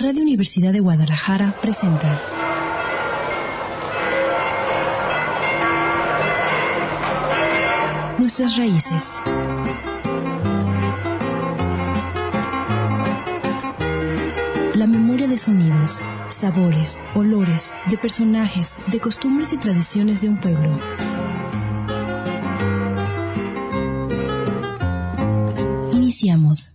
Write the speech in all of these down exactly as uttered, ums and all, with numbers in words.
Radio Universidad de Guadalajara presenta Nuestras raíces. La memoria de sonidos, sabores, olores, de personajes, de costumbres y tradiciones de un pueblo. Iniciamos.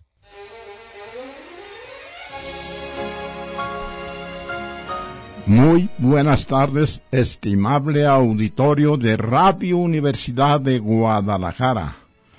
Muy buenas tardes, estimable auditorio de Radio Universidad de Guadalajara.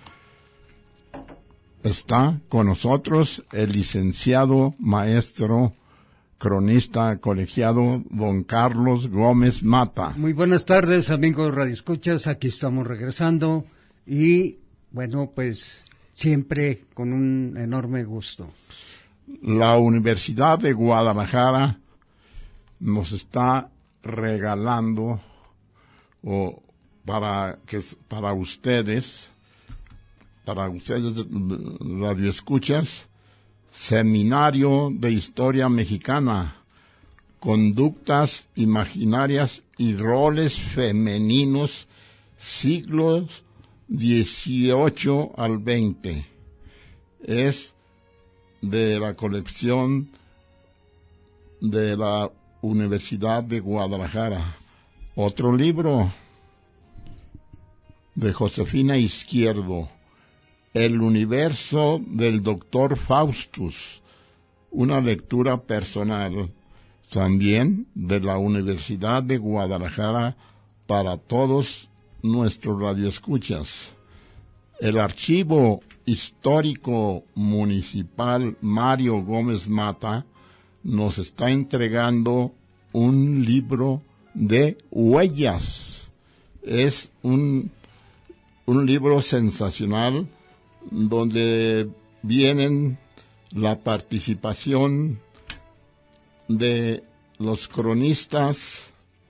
Está con nosotros el licenciado, maestro, cronista colegiado, don Carlos Gómez Mata. Muy buenas tardes, amigos radioescuchas, aquí estamos regresando y, bueno, pues siempre con un enorme gusto. La Universidad de Guadalajara nos está regalando o para que para ustedes para ustedes radioescuchas, Seminario de Historia Mexicana, Conductas Imaginarias y Roles Femeninos, siglos dieciocho al veinte. Es de la colección de la Universidad de Guadalajara. Otro libro de Josefina Izquierdo, El universo del doctor Faustus, una lectura personal, también de la Universidad de Guadalajara para todos nuestros radioescuchas. El Archivo Histórico Municipal Mario Gómez Mata nos está entregando un libro de huellas. Es un, un libro sensacional donde vienen la participación de los cronistas,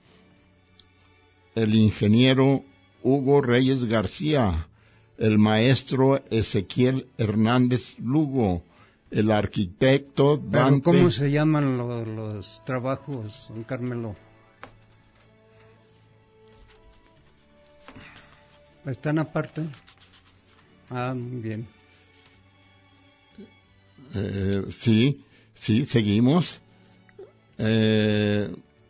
el ingeniero Hugo Reyes García, el maestro Ezequiel Hernández Lugo, el arquitecto Dante. ¿Pero cómo se llaman los, los trabajos, don Carmelo? ¿Están aparte? Ah, muy bien. Eh, sí, sí, seguimos. Eh,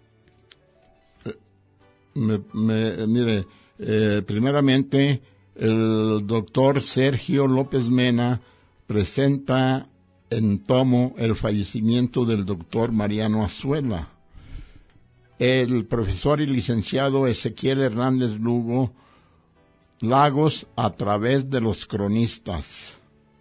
me, me, mire, eh, primeramente, el doctor Sergio López Mena presenta en tomo el fallecimiento del doctor Mariano Azuela. El profesor y licenciado Ezequiel Hernández Lugo, Lagos a través de los cronistas.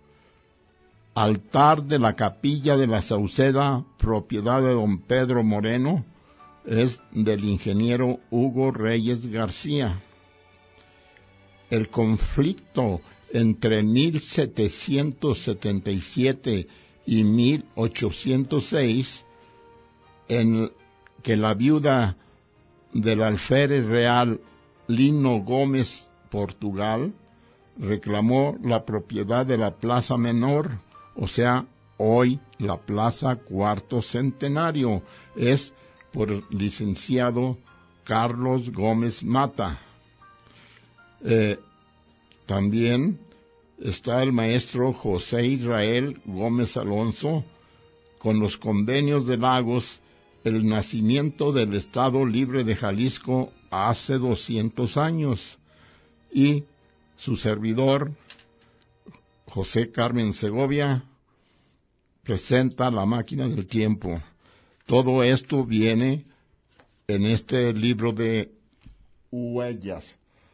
Altar de la Capilla de la Sauceda, propiedad de don Pedro Moreno, es del ingeniero Hugo Reyes García. El conflicto entre mil setecientos setenta y siete y mil ochocientos seis, en que la viuda del alférez real Lino Gómez Portugal reclamó la propiedad de la Plaza Menor, o sea, hoy la Plaza Cuarto Centenario, es por el licenciado Carlos Gómez Mata. Eh, también está el maestro José Israel Gómez Alonso, con los convenios de Lagos, el nacimiento del Estado Libre de Jalisco hace doscientos años. Y su servidor, José Carmen Segovia, presenta La Máquina del Tiempo. Todo esto viene en este libro de huellas.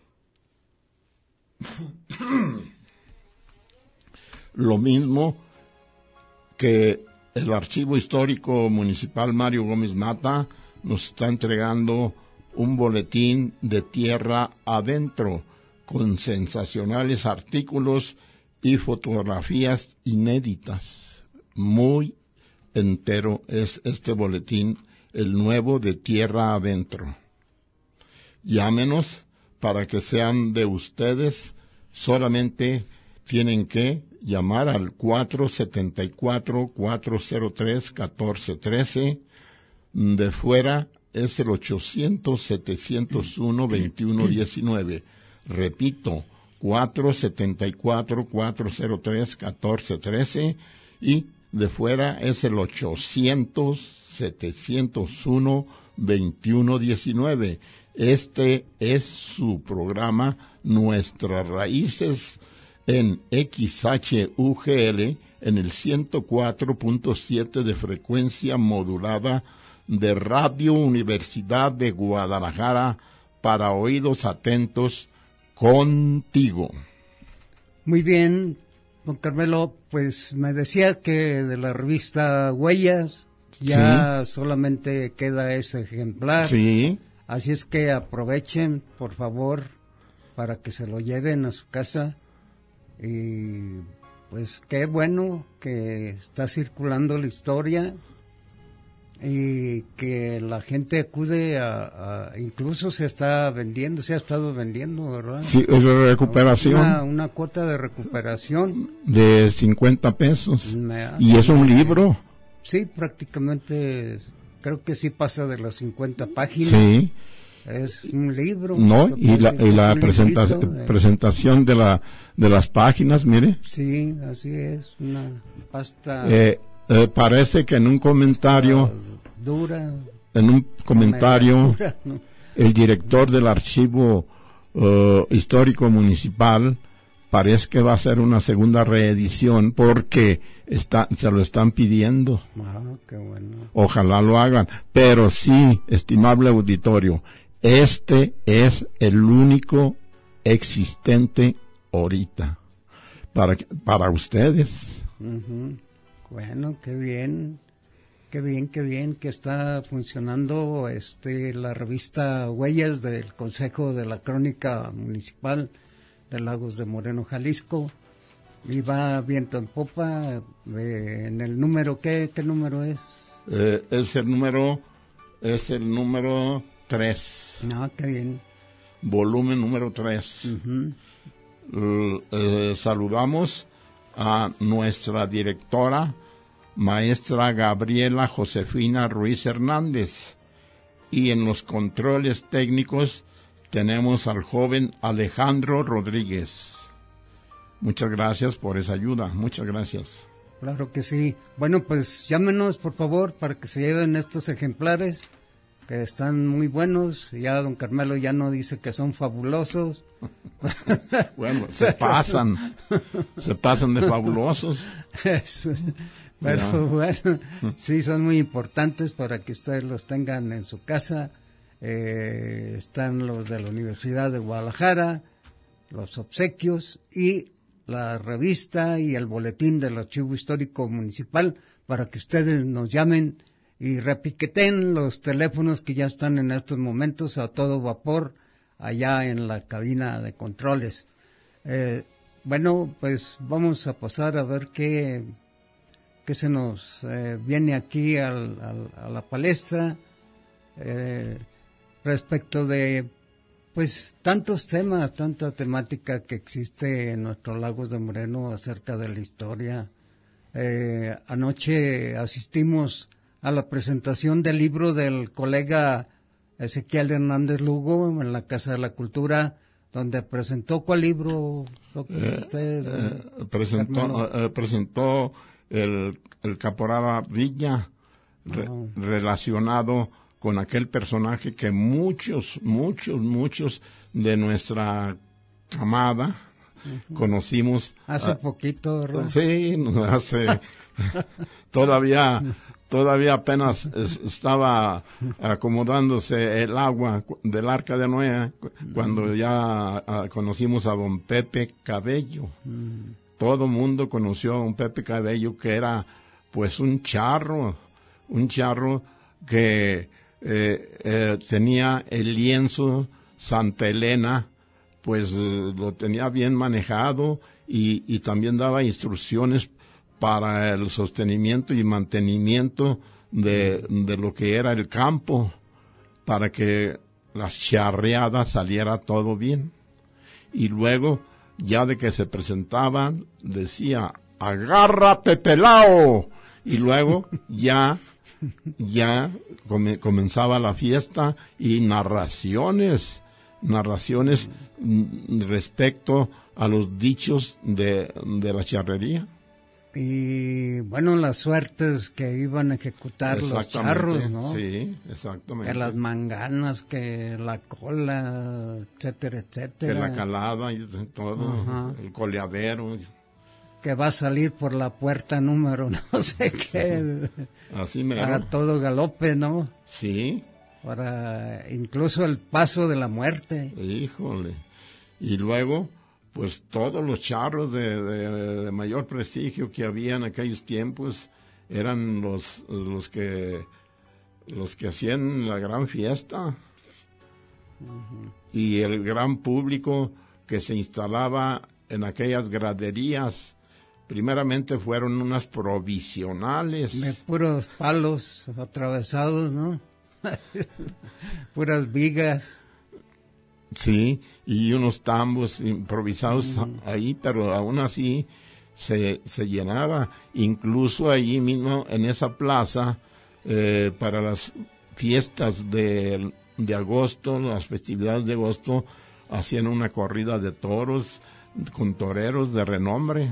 Lo mismo que el Archivo Histórico Municipal Mario Gómez Mata nos está entregando un boletín de Tierra Adentro, con sensacionales artículos y fotografías inéditas. Muy entero es este boletín, el nuevo de Tierra Adentro. Llámenos para que sean de ustedes. Solamente tienen que llamar al cuatro siete cuatro, cuatro cero tres, uno cuatro uno tres. De fuera es el ochocientos, setecientos uno, veintiuno diecinueve. Repito, cuatro siete cuatro, cuatro cero tres, uno cuatro uno tres. Y de fuera es el ochocientos, setecientos uno, veintiuno diecinueve. Este es su programa Nuestras Raíces en X H U G L en el ciento cuatro punto siete de frecuencia modulada de Radio Universidad de Guadalajara, para oídos atentos contigo. Muy bien, don Carmelo, pues me decía que de la revista Huellas ya sí. solamente queda ese ejemplar. Sí. Así es que aprovechen, por favor, para que se lo lleven a su casa. Y pues qué bueno que está circulando la historia y que la gente acude a, a incluso se está vendiendo, se ha estado vendiendo, ¿verdad? Sí, es de recuperación. Una, una cuota de recuperación. De cincuenta pesos. Me, y es un libro. Sí, prácticamente, creo que sí pasa de las cincuenta páginas. Sí. Es un libro. No, y la, y la presenta de... presentación de la de las páginas, mire. Sí, así es, una pasta. Eh, eh, parece que en un comentario, dura. En un comentario, dura, ¿no? El director del archivo uh, histórico municipal parece que va a hacer una segunda reedición porque está, se lo están pidiendo. Ah, qué bueno. Ojalá lo hagan, pero sí, estimable auditorio, este es el único existente ahorita para para ustedes. Uh-huh. Bueno, qué bien, qué bien, qué bien que está funcionando este la revista Huellas del Consejo de la Crónica Municipal de Lagos de Moreno, Jalisco, y va viento en popa. Eh, en el número, ¿qué, qué número es? Eh, es el número, es el número tres. No, qué bien. Volumen número tres. Uh-huh. Uh, eh, saludamos a nuestra directora, maestra Gabriela Josefina Ruiz Hernández, y en los controles técnicos tenemos al joven Alejandro Rodríguez. Muchas gracias por esa ayuda, muchas gracias. Claro que sí. Bueno, pues llámenos por favor para que se lleven estos ejemplares que están muy buenos. Ya don Carmelo ya no dice que son fabulosos. Bueno, se pasan, se pasan de fabulosos. Pero ya. Bueno, sí, son muy importantes para que ustedes los tengan en su casa. Eh, están los de la Universidad de Guadalajara, los obsequios y la revista y el boletín del Archivo Histórico Municipal para que ustedes nos llamen y repiqueten los teléfonos que ya están en estos momentos a todo vapor allá en la cabina de controles. Eh, bueno, pues vamos a pasar a ver qué, qué se nos eh, viene aquí al, al, a la palestra eh, respecto de pues tantos temas, tanta temática que existe en nuestros Lagos de Moreno acerca de la historia. Eh, anoche asistimos a la presentación del libro del colega Ezequiel Hernández Lugo en la Casa de la Cultura, donde presentó ¿cuál libro? Eh, usted, eh, presentó eh, presentó el, el Caporal Villa, re, oh. relacionado con aquel personaje que muchos, muchos, muchos de nuestra camada uh-huh. conocimos. Hace uh, poquito, ¿verdad? Sí, hace... todavía, todavía apenas es, estaba acomodándose el agua del Arca de Noé cuando ya uh, conocimos a don Pepe Cabello. Uh-huh. Todo mundo conoció a don Pepe Cabello, que era pues un charro, un charro que... Eh, eh, tenía el lienzo Santa Elena, pues eh, lo tenía bien manejado y, y también daba instrucciones para el sostenimiento y mantenimiento de, de lo que era el campo, para que las charreadas saliera todo bien. Y luego ya de que se presentaban, decía, agárrate pelao, y luego ya, ya come, comenzaba la fiesta y narraciones, narraciones mm, respecto a los dichos de, de la charrería. Y bueno, las suertes que iban a ejecutar los charros, ¿no? Sí, exactamente. Que las manganas, que la cola, etcétera, etcétera. Que la calada y todo, ajá, el coleadero. Que va a salir por la puerta número no sé qué. Así mero. Para todo galope, ¿no? Sí. Para incluso el paso de la muerte. Híjole. Y luego, pues todos los charros de, de, de mayor prestigio que había en aquellos tiempos eran los, los que los que hacían la gran fiesta. Uh-huh. Y el gran público que se instalaba en aquellas graderías, primeramente fueron unas provisionales. De puros palos atravesados, ¿no? Puras vigas. Sí, y unos tambos improvisados mm. ahí, pero aún así se, se llenaba. Incluso allí mismo, en esa plaza, eh, para las fiestas de, de agosto, las festividades de agosto, hacían una corrida de toros con toreros de renombre.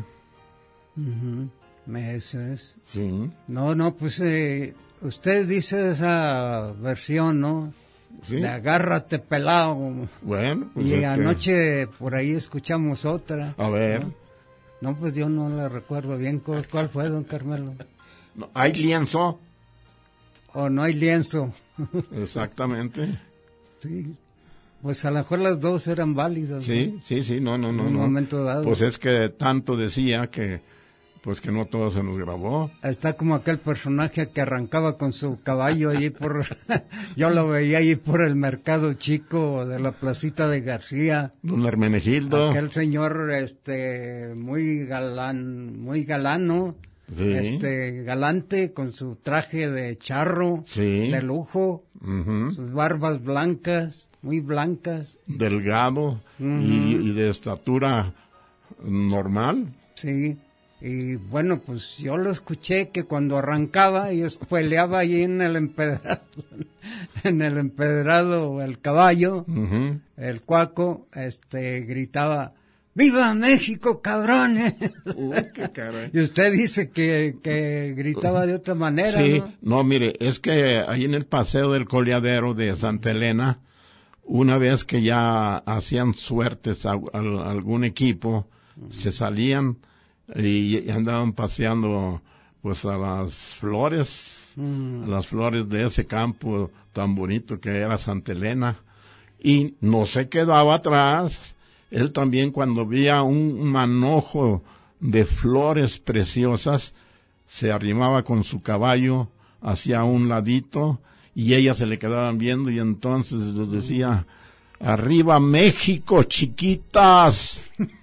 Uh-huh. Eso es. Sí. No, no, pues eh, usted dice esa versión, ¿no? ¿Sí? De agárrate pelado. Bueno, pues y es anoche que... por ahí escuchamos otra. A ver. ¿no? No, pues yo no la recuerdo bien. ¿Cuál, cuál fue, don Carmelo? No, ¿hay lienzo? O no hay lienzo. Exactamente. Sí. Pues a lo mejor las dos eran válidas. Sí, ¿no? sí, sí, no, no, no. En un no. momento dado. Pues es que tanto decía que, pues que no todo se nos grabó. Está como aquel personaje que arrancaba con su caballo allí por, yo lo veía allí por el mercado chico de la placita de García. Don Hermenegildo. Aquel señor, este, muy galán, muy galano. Sí. Este, galante con su traje de charro. Sí. De lujo. Uh-huh. Sus barbas blancas. Muy blancas. Delgado. Uh-huh. y, y de estatura normal. Sí. Y bueno, pues yo lo escuché que cuando arrancaba y peleaba allí en el empedrado, en el empedrado el caballo, uh-huh. el cuaco, este, gritaba, ¡Viva México, cabrones! Uh, qué caray. Y usted dice que, que gritaba de otra manera, sí, ¿no? no, mire, es que ahí en el paseo del coleadero de Santa Elena, una vez que ya hacían suertes a, a, a algún equipo, uh-huh. se salían y andaban paseando pues a las flores, mm. a las flores de ese campo tan bonito que era Santa Elena, y no se quedaba atrás. Él también, cuando veía un manojo de flores preciosas, se arrimaba con su caballo hacia un ladito y ellas se le quedaban viendo, y entonces les decía, ¡Arriba México, chiquitas!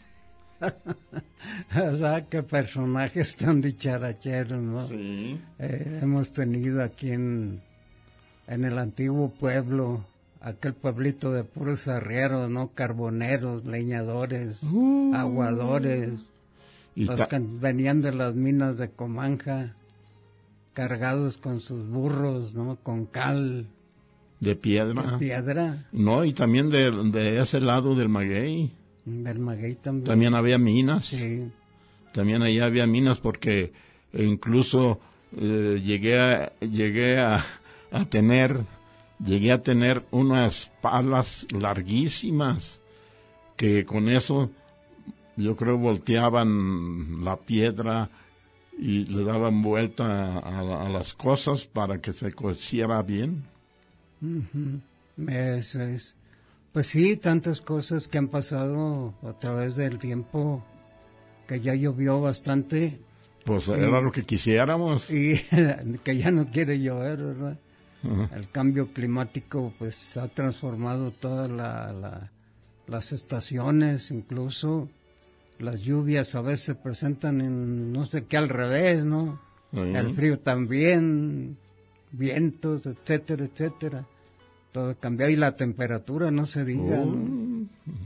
¿Verdad? Qué personajes tan dicharacheros, ¿no? Sí. Eh, hemos tenido aquí en, en el antiguo pueblo, aquel pueblito de puros arrieros, ¿no? Carboneros, leñadores, uh, aguadores, los ta- que venían de las minas de Comanja, cargados con sus burros, ¿no? Con cal. De piedra. De piedra. No, y también de, de ese lado del maguey. Del maguey también. También había minas. Sí. También ahí había minas, porque incluso eh, llegué a, llegué a, a tener llegué a tener unas palas larguísimas que con eso yo creo volteaban la piedra y le daban vuelta a, a, a las cosas para que se cociera bien. Uh-huh. Eso es. Pues sí, tantas cosas que han pasado a través del tiempo, que ya llovió bastante. Pues y, era lo que quisiéramos. Y que ya no quiere llover, ¿verdad? Uh-huh. El cambio climático pues ha transformado todas la, la, las estaciones, incluso las lluvias a veces se presentan en no sé qué al revés, ¿no? Uh-huh. El frío también, vientos, etcétera, etcétera. Todo cambió, y la temperatura, no se diga, uh-huh. ¿no?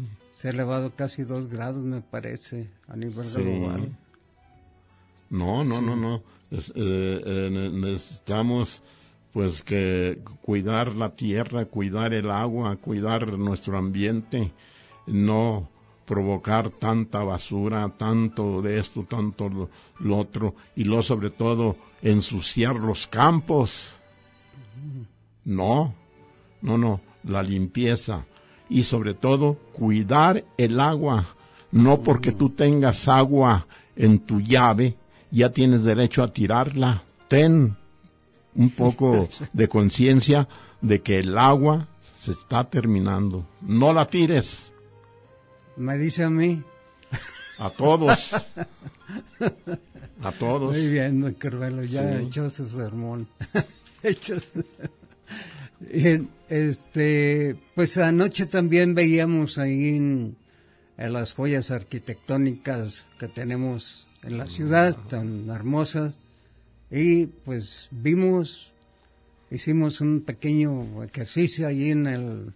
se ha elevado casi dos grados, me parece, a nivel Sí. global. No, no, Sí. no, no. Es, eh, eh, ne- necesitamos pues que cuidar la tierra, cuidar el agua, cuidar nuestro ambiente, no provocar tanta basura, tanto de esto, tanto lo, lo otro, y luego sobre todo ensuciar los campos. No, no, no, la limpieza y sobre todo cuidar el agua. No porque tú tengas agua en tu llave, ya tienes derecho a tirarla. Ten un poco de conciencia de que el agua se está terminando. No la tires. Me dice a mí. A todos. A todos. Muy bien, don Carmelo, ya Sí. echó su sermón. Echó su- Bien, este, pues anoche también veíamos ahí en, en las joyas arquitectónicas que tenemos en la ciudad, tan hermosas, y pues vimos, hicimos un pequeño ejercicio allí en el,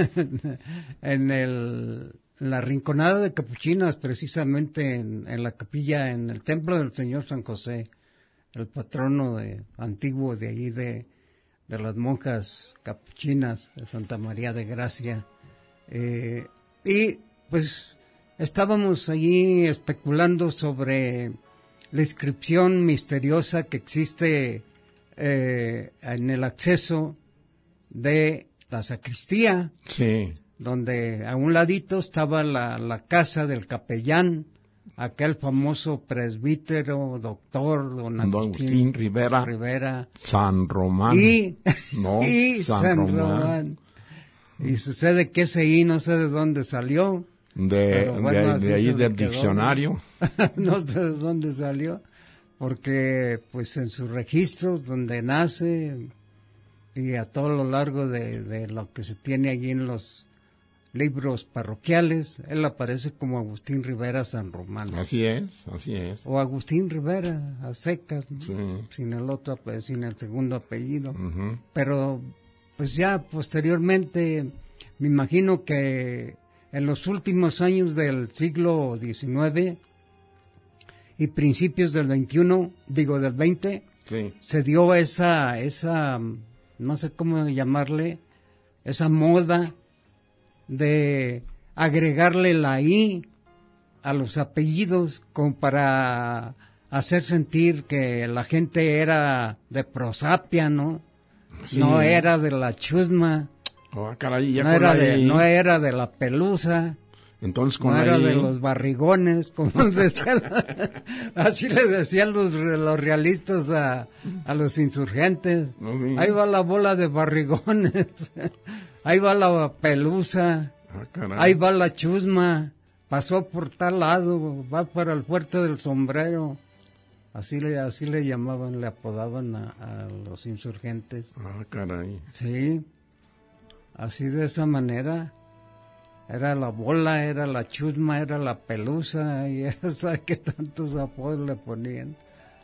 en el, en la rinconada de Capuchinas, precisamente en, en la capilla, en el templo del Señor San José, el patrono de, antiguo de allí de, de las monjas capuchinas de Santa María de Gracia. Eh, y pues estábamos allí especulando sobre la inscripción misteriosa que existe eh, en el acceso de la sacristía, Sí. donde a un ladito estaba la, la casa del capellán, aquel famoso presbítero, doctor, don Don Agustín, Agustín Rivera. Rivera, San Román. y, No, y San San, Román. Román. Y sucede que ese I no sé de dónde salió, De, Pero bueno, de, así de ahí se le del quedó, diccionario. no sé de dónde salió, porque pues en sus registros donde nace y a todo lo largo de, de lo que se tiene allí en los libros parroquiales, él aparece como Agustín Rivera San Román. Así es, así es. O Agustín Rivera, a secas, ¿no? Sí. Sin el otro, pues, sin el segundo apellido. Ujú. Pero, pues ya posteriormente, me imagino que en los últimos años del siglo diecinueve y principios del veintiuno, digo del veinte, Sí. se dio esa, esa, no sé cómo llamarle, esa moda de agregarle la I a los apellidos como para hacer sentir que la gente era de Prosapia, ¿no? Sí. No era de la Chusma, Oh, caray, ya no con era, la de, I. no era de la Pelusa, Entonces con no la era I, de los barrigones, como decían, así le decían los, los realistas a, a los insurgentes. No, sí. Ahí va la bola de barrigones, ahí va la Pelusa, Ah, caray. ahí va la Chusma, pasó por tal lado, va para el Fuerte del Sombrero. Así le, así le llamaban, le apodaban a, a los insurgentes. Ah, caray. Sí, así de esa manera. Era la bola, era la Chusma, era la Pelusa, y era, ¿sabe qué tantos apodos le ponían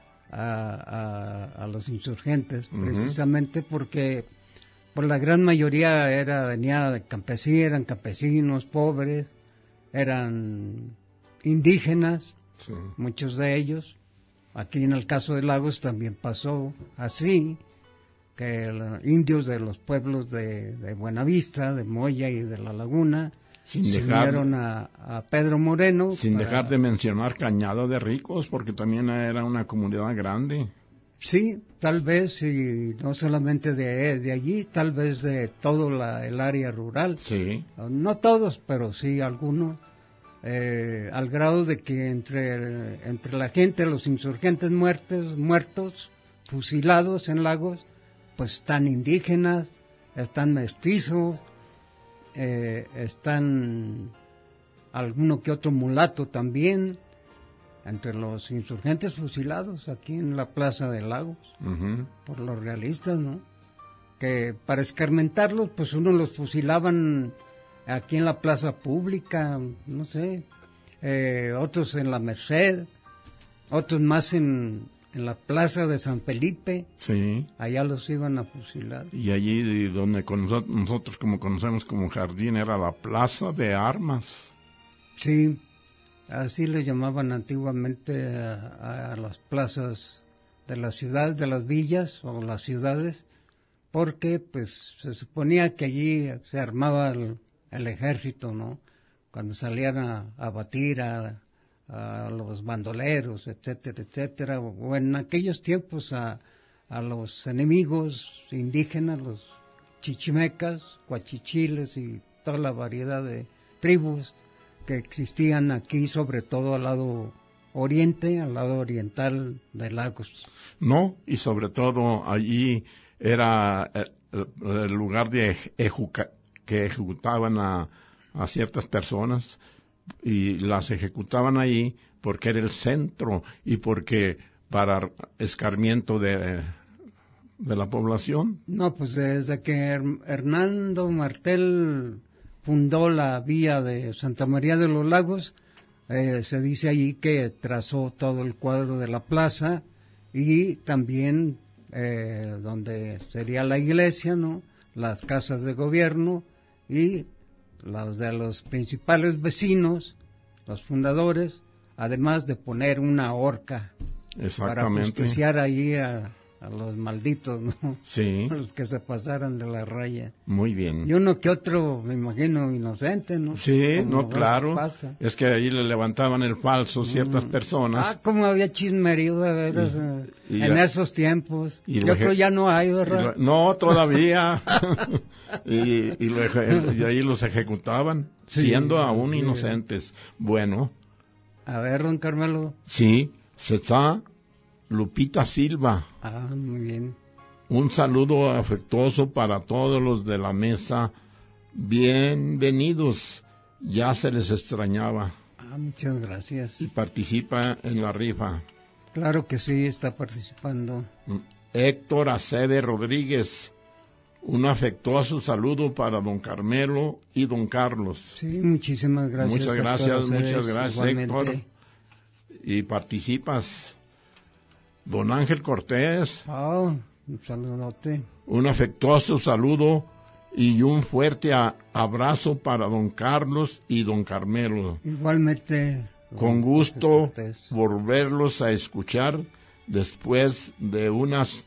a, a, a los insurgentes? Ujú. Precisamente porque por la gran mayoría era venía de campesinos, eran campesinos pobres, eran indígenas, Sí. muchos de ellos. Aquí en el caso de Lagos también pasó así, que los indios de los pueblos de, de Buenavista, de Moya y de La Laguna Sin se dejar- unieron a, a Pedro Moreno. Sin para- dejar de mencionar Cañada de Ricos, porque también era una comunidad grande. Sí, tal vez, y no solamente de, de allí, tal vez de todo la, el área rural. Sí. No todos, pero sí algunos. Eh, al grado de que entre, entre la gente, los insurgentes muertos, muertos, fusilados en Lagos, pues están indígenas, están mestizos, eh, están alguno que otro mulato también, entre los insurgentes fusilados aquí en la Plaza de Lagos, Ujú. por los realistas, ¿no? Que para escarmentarlos, pues unos los fusilaban aquí en la plaza pública, no sé, eh, otros en la Merced, otros más en, en la plaza de San Felipe, Sí. allá los iban a fusilar. Y allí donde con nosotros, nosotros como conocemos como jardín era la plaza de armas. Sí, así le llamaban antiguamente a, a las plazas de las ciudades, de las villas o las ciudades, porque pues se suponía que allí se armaba el, el ejército, ¿no? Cuando salían a, a batir a, a los bandoleros, etcétera, etcétera, o, o en aquellos tiempos a, a los enemigos indígenas, los chichimecas, cuachichiles y toda la variedad de tribus que existían aquí, sobre todo al lado oriente, al lado oriental de Lagos. No, y sobre todo allí era el, el lugar de ejuca, que ejecutaban a, a ciertas personas, y las ejecutaban ahí porque era el centro y porque para escarmiento de, de la población. No, pues desde que Hernando Martel fundó la vía de Santa María de los Lagos, eh, se dice allí que trazó todo el cuadro de la plaza y también eh, donde sería la iglesia, ¿no? Las casas de gobierno y las de los principales vecinos, los fundadores, además de poner una horca para justiciar allí a, a los malditos, ¿no? Sí. A los que se pasaran de la raya. Muy bien. Y uno que otro, me imagino, inocente, ¿no? Sí, como no, claro. Pasa. Es que ahí le levantaban el falso ciertas mm. personas. Ah, como había chismerío de veras y, y en ya, esos tiempos. Y Yo creo ya no hay, ¿verdad? Lo, no, todavía. y, y, lo, y ahí los ejecutaban, sí, siendo aún sí, inocentes. Bueno. A ver, don Carmelo. Sí, se está Lupita Silva. Ah, muy bien. Un saludo afectuoso para todos los de la mesa. Bienvenidos. Ya se les extrañaba. Ah, muchas gracias. Y participa en la rifa. Claro que sí, está participando. Héctor Acebe Rodríguez. Un afectuoso saludo para don Carmelo y don Carlos. Sí, muchísimas gracias. Muchas gracias, Aceves, muchas gracias, igualmente. Héctor. Y participas. Don Ángel Cortés. Oh, un saludote. Un afectuoso saludo y un fuerte a, abrazo para don Carlos y don Carmelo. Igualmente. Con gusto volverlos a escuchar después de unas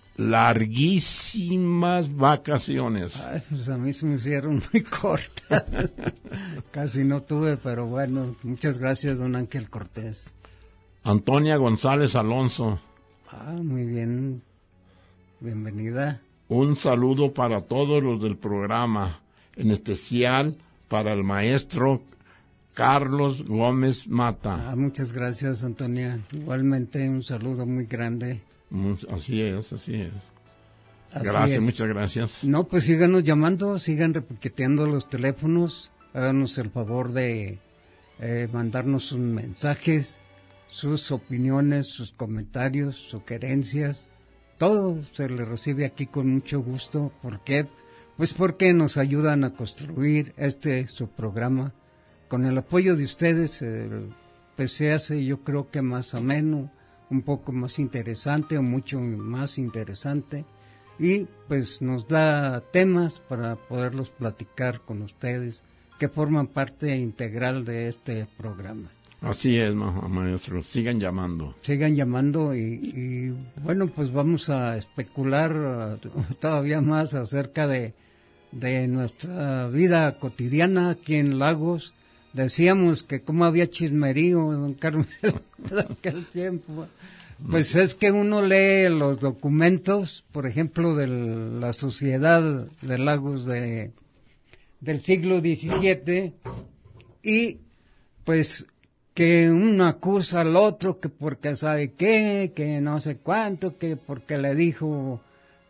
larguísimas vacaciones. Ay, pues a mí se me hicieron muy cortas. Casi no tuve, pero bueno, muchas gracias, don Ángel Cortés. Antonia González Alonso. Ah, muy bien. Bienvenida. Un saludo para todos los del programa, en especial para el maestro Carlos Gómez Mata. Ah, muchas gracias, Antonia. Igualmente un saludo muy grande. Así es, así es. Así gracias, es. Muchas gracias. No, pues síganos llamando, sigan repiqueteando los teléfonos, háganos el favor de eh, mandarnos sus mensajes, sus opiniones, sus comentarios, sugerencias, todo se le recibe aquí con mucho gusto. ¿Por qué? Pues porque nos ayudan a construir este su programa. Con el apoyo de ustedes, eh, pues se hace, yo creo que más ameno, un poco más interesante o mucho más interesante, y pues nos da temas para poderlos platicar con ustedes que forman parte integral de este programa. Así es, maestro, sigan llamando. Sigan llamando y, y bueno, pues vamos a especular uh, todavía más acerca de, de nuestra vida cotidiana aquí en Lagos. Decíamos que como había chismerío, don Carmelo, en aquel tiempo. Pues es que uno lee los documentos, por ejemplo, de la Sociedad de Lagos de, del siglo diecisiete, y pues que uno acusa al otro que porque sabe qué, que no sé cuánto, que porque le dijo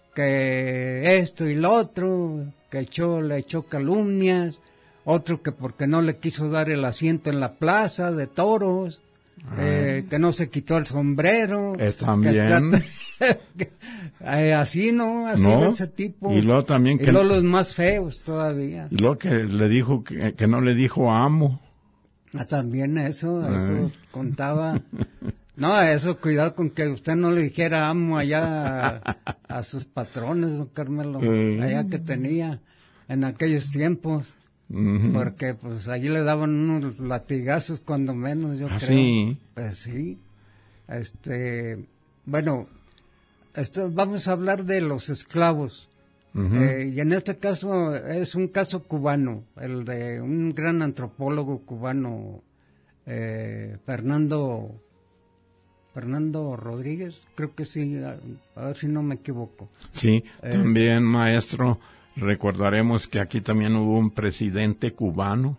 que esto y lo otro, que echó, le echó calumnias, otro que porque no le quiso dar el asiento en la plaza de toros, eh, que no se quitó el sombrero. Eh, también. Que, eh, así, ¿no? Así no, de ese tipo. Y luego también que... Y luego los más feos todavía. Y luego que le dijo que, que no le dijo amo. Ah, también eso, eso Ay. contaba. No, eso, cuidado con que usted no le dijera amo allá a, a sus patrones, don Carmelo, eh. allá que tenía en aquellos tiempos. Uh-huh. Porque pues allí le daban unos latigazos cuando menos, yo ¿Ah, creo. sí? Pues sí. Este, bueno, esto, vamos a hablar de los esclavos. Uh-huh. Eh, y en este caso es un caso cubano, el de un gran antropólogo cubano, eh, Fernando Fernando Rodríguez, creo que sí, a, a ver si no me equivoco. Sí, eh, también, maestro, recordaremos que aquí también hubo un presidente cubano.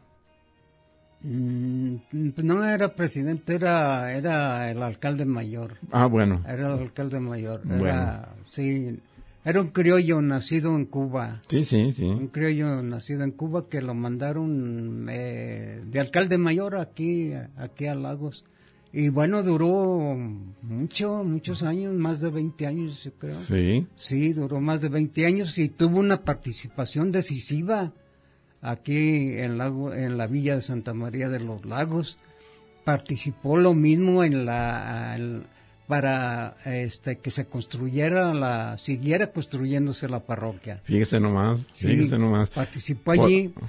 Mm, no era presidente, era era el alcalde mayor. Ah, bueno. Era el alcalde mayor. Era, Bueno. Sí, era un criollo nacido en Cuba. Sí, sí, sí. Un criollo nacido en Cuba que lo mandaron eh, de alcalde mayor aquí, aquí a Lagos. Y bueno, duró mucho, muchos años, más de veinte años, yo creo. Sí. Sí, duró más de veinte años y tuvo una participación decisiva aquí en, Lago, en la villa de Santa María de los Lagos. Participó lo mismo en la... En, para este que se construyera la, siguiera construyéndose la parroquia. Fíjese nomás, Sí, fíjese nomás. Participó allí. Por...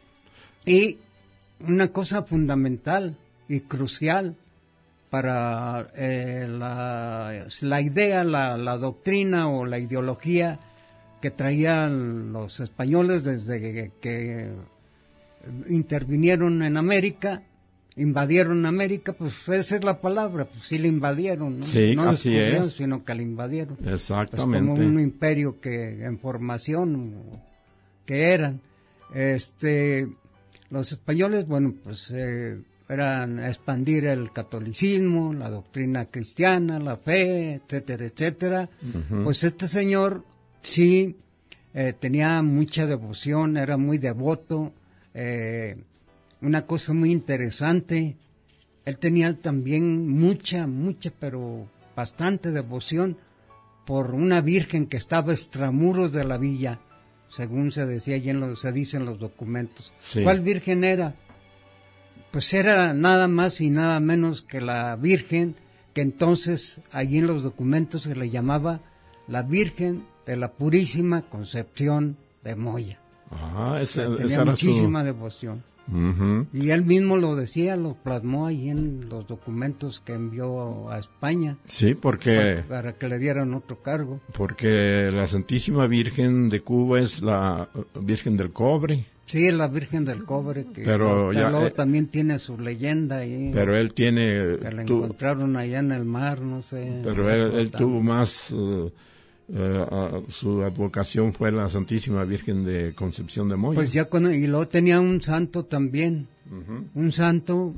Y una cosa fundamental y crucial para eh, la, la idea, la, la doctrina o la ideología que traían los españoles desde que, que intervinieron en América, invadieron América, pues esa es la palabra, pues sí la invadieron, ¿no? Sí, no así es. Sino que la invadieron. Exactamente. Pues como un imperio que en formación que eran. Este, los españoles, bueno, pues eh, eran expandir el catolicismo, la doctrina cristiana, la fe, etcétera, etcétera. Uh-huh. Pues este señor sí eh, tenía mucha devoción, era muy devoto. Eh, una cosa muy interesante, él tenía también mucha, mucha, pero bastante devoción por una virgen que estaba extramuros de la villa, según se decía y en lo, se dice en los documentos. Sí. ¿Cuál virgen era? Pues era nada más y nada menos que la virgen que entonces allí en los documentos se le llamaba la Virgen de la Purísima Concepción de Moya. Ah, ese, o sea, tenía muchísima su... devoción. Uh-huh. Y él mismo lo decía, lo plasmó ahí en los documentos que envió a España. Sí, porque... Para, para que le dieran otro cargo. Porque la Santísima Virgen de Cuba es la Virgen del Cobre. Sí, es la Virgen del Cobre, que pero ya, luego eh, también tiene su leyenda ahí. Pero él tiene... Que la tu... encontraron allá en el mar, no sé. Pero él, él tuvo más... Uh, Uh, uh, su advocación fue la Santísima Virgen de Concepción de Moya. Pues ya con, y luego tenía un santo también, uh-huh. un santo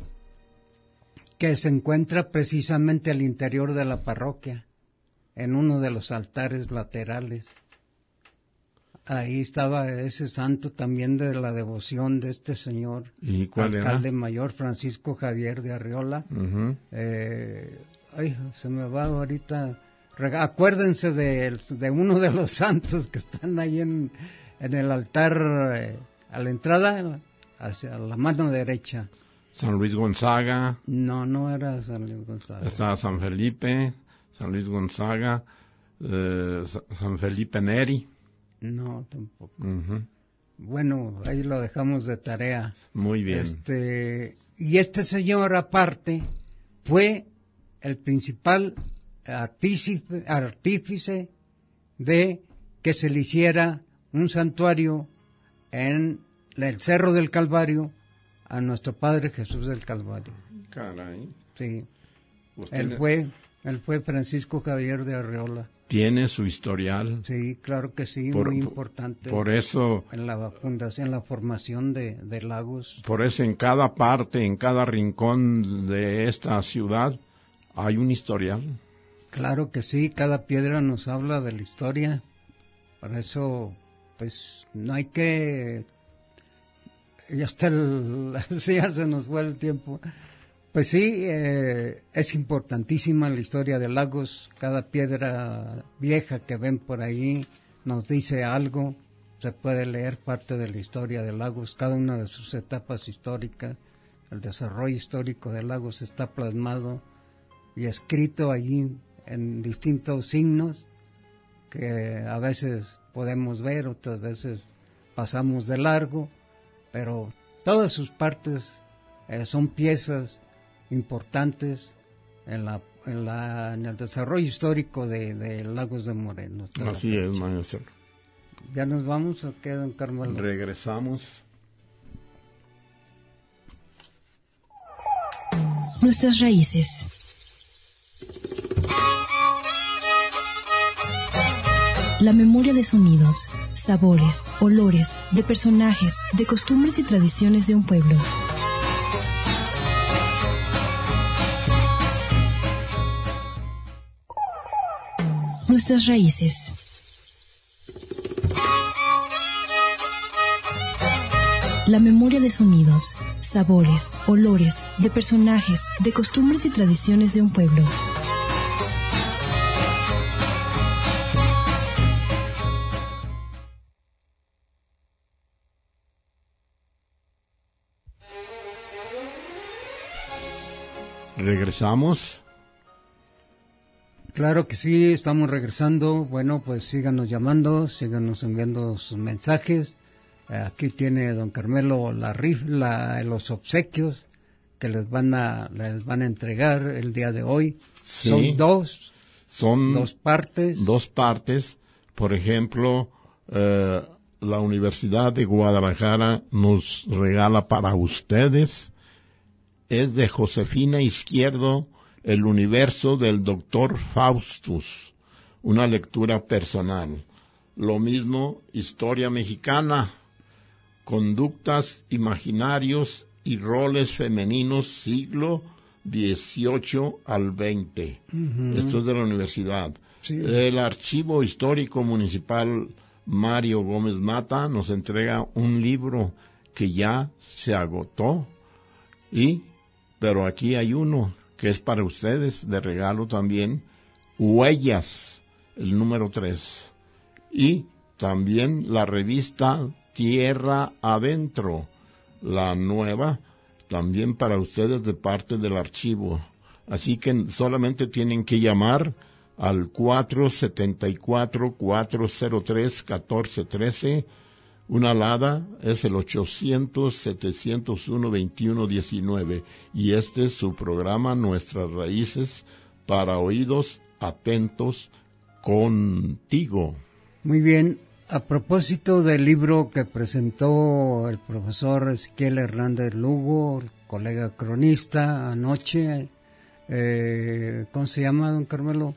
que se encuentra precisamente al interior de la parroquia, en uno de los altares laterales. Ahí estaba ese santo también de la devoción de este señor, ¿Y cuál alcalde era? mayor Francisco Javier de Arriola. Uh-huh. eh, ay, se me va ahorita... Acuérdense de, de uno de los santos que están ahí en, en el altar, eh, a la entrada, hacia la mano derecha. San Luis Gonzaga. No, no era San Luis Gonzaga. Estaba San Felipe, San Luis Gonzaga, eh, San Felipe Neri. No, tampoco. Uh-huh. Bueno, ahí lo dejamos de tarea. Muy bien. Este, y este señor, aparte, fue el principal artífice, artífice de que se le hiciera un santuario en el Cerro del Calvario a nuestro Padre Jesús del Calvario. Caray. Sí. Usted Él fue, él fue Francisco Javier de Arriola. Tiene su historial. Sí, claro que sí, por, muy importante. Por eso. En la fundación, en la formación de, de Lagos. Por eso en cada parte, en cada rincón de esta ciudad hay un historial. Claro que sí, cada piedra nos habla de la historia. Por eso, pues, no hay que... Ya está el... ya se nos fue el tiempo. Pues sí, eh, es importantísima la historia de Lagos. Cada piedra vieja que ven por ahí nos dice algo. Se puede leer parte de la historia de Lagos, cada una de sus etapas históricas. El desarrollo histórico de Lagos está plasmado y escrito allí en distintos signos que a veces podemos ver, otras veces pasamos de largo, pero todas sus partes eh, son piezas importantes en la en la en el desarrollo histórico de, de Lagos de Moreno. Así es, maestro. ¿Ya nos vamos o qué, don Carmelo? Regresamos. Nuestras raíces. La memoria de sonidos, sabores, olores, de personajes, de costumbres y tradiciones de un pueblo. Nuestras raíces. La memoria de sonidos, sabores, olores, de personajes, de costumbres y tradiciones de un pueblo. ¿Regresamos? Claro que sí, estamos regresando. Bueno, pues síganos llamando, síganos enviando sus mensajes. Aquí tiene don Carmelo la rifla, los obsequios que les van a les van a entregar el día de hoy. Sí, son dos, son dos partes. Dos partes. Por ejemplo, eh, la Universidad de Guadalajara nos regala para ustedes, es de Josefina Izquierdo, El universo del doctor Faustus, una lectura personal. Lo mismo, Historia Mexicana, Conductas, Imaginarios y Roles Femeninos, siglo dieciocho al veinte. Uh-huh. Esto es de la universidad. Sí. El Archivo Histórico Municipal Mario Gómez Mata nos entrega un libro que ya se agotó, y pero aquí hay uno que es para ustedes, de regalo también, Huellas, el número tres. Y también la revista Tierra Adentro, la nueva, también para ustedes de parte del archivo. Así que solamente tienen que llamar al cuatro siete cuatro, cuatro cero tres, uno cuatro uno tres. Una alada es el ochocientos, setecientos uno, veintiuno diecinueve, y este es su programa Nuestras Raíces, para oídos atentos contigo. Muy bien, a propósito del libro que presentó el profesor Ezequiel Hernández Lugo, el colega cronista, anoche, eh, ¿cómo se llama, don Carmelo?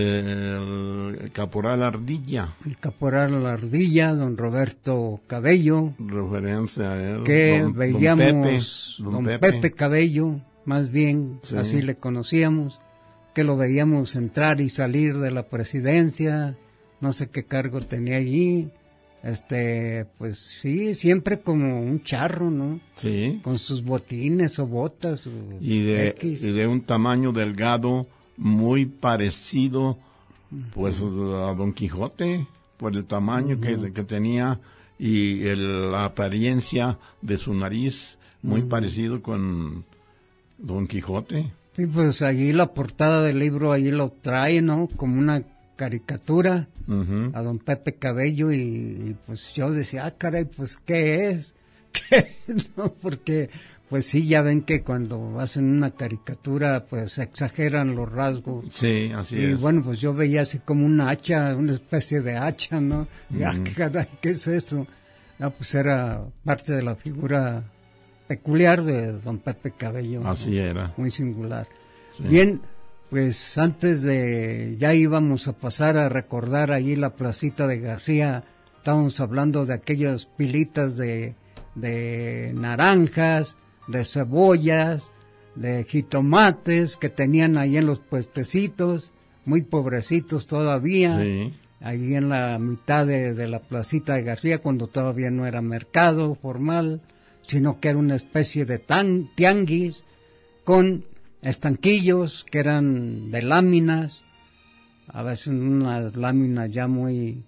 Eh, el Caporal Ardilla. El Caporal Ardilla, don Roberto Cabello. Referencia a él. Que don, veíamos, don, Pepe, don, don Pepe. Pepe Cabello, más bien, sí. Así le conocíamos, que lo veíamos entrar y salir de la presidencia, no sé qué cargo tenía allí, este, pues sí, siempre como un charro, ¿no? Sí. Con sus botines o botas. O y, de, X. y de un tamaño delgado, muy parecido, pues, a Don Quijote, por el tamaño uh-huh. que, que tenía y el, la apariencia de su nariz, muy uh-huh. parecido con Don Quijote. Sí, pues allí la portada del libro, allí lo trae, ¿no? Como una caricatura uh-huh. a don Pepe Cabello, y, y pues yo decía, ah, caray, pues, ¿qué es? ¿Qué es? No, porque, pues sí, ya ven que cuando hacen una caricatura, pues exageran los rasgos. Sí, así y es. Y bueno, pues yo veía así como una hacha, una especie de hacha, ¿no? Y, uh-huh. ah, caray, ¿qué es eso? Ah, pues era parte de la figura peculiar de don Pepe Cabello. Así ¿no? era. Muy singular. Sí. Bien, pues antes de, ya íbamos a pasar a recordar allí la placita de García, estábamos hablando de aquellas pilitas de, de naranjas, de cebollas, de jitomates que tenían ahí en los puestecitos, muy pobrecitos todavía, sí. ahí en la mitad de, de la placita de García, cuando todavía no era mercado formal, sino que era una especie de tan, tianguis con estanquillos que eran de láminas, a veces unas láminas ya muy,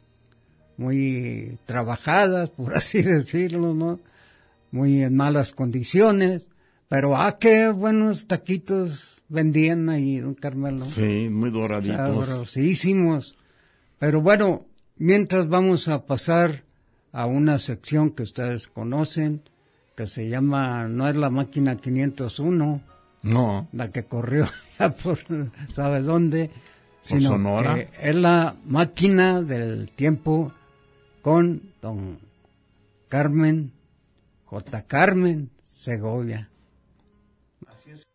muy trabajadas, por así decirlo, ¿no? Muy en malas condiciones, pero ah, qué buenos taquitos vendían ahí, don Carmelo. Sí, muy doraditos. Sabrosísimos. Pero bueno, mientras vamos a pasar a una sección que ustedes conocen, que se llama, no es la máquina quinientos uno, no, la que corrió ya por sabe dónde, sino Sonora. que es la máquina del tiempo con don Carmen, J. Carmen Segovia. Así es.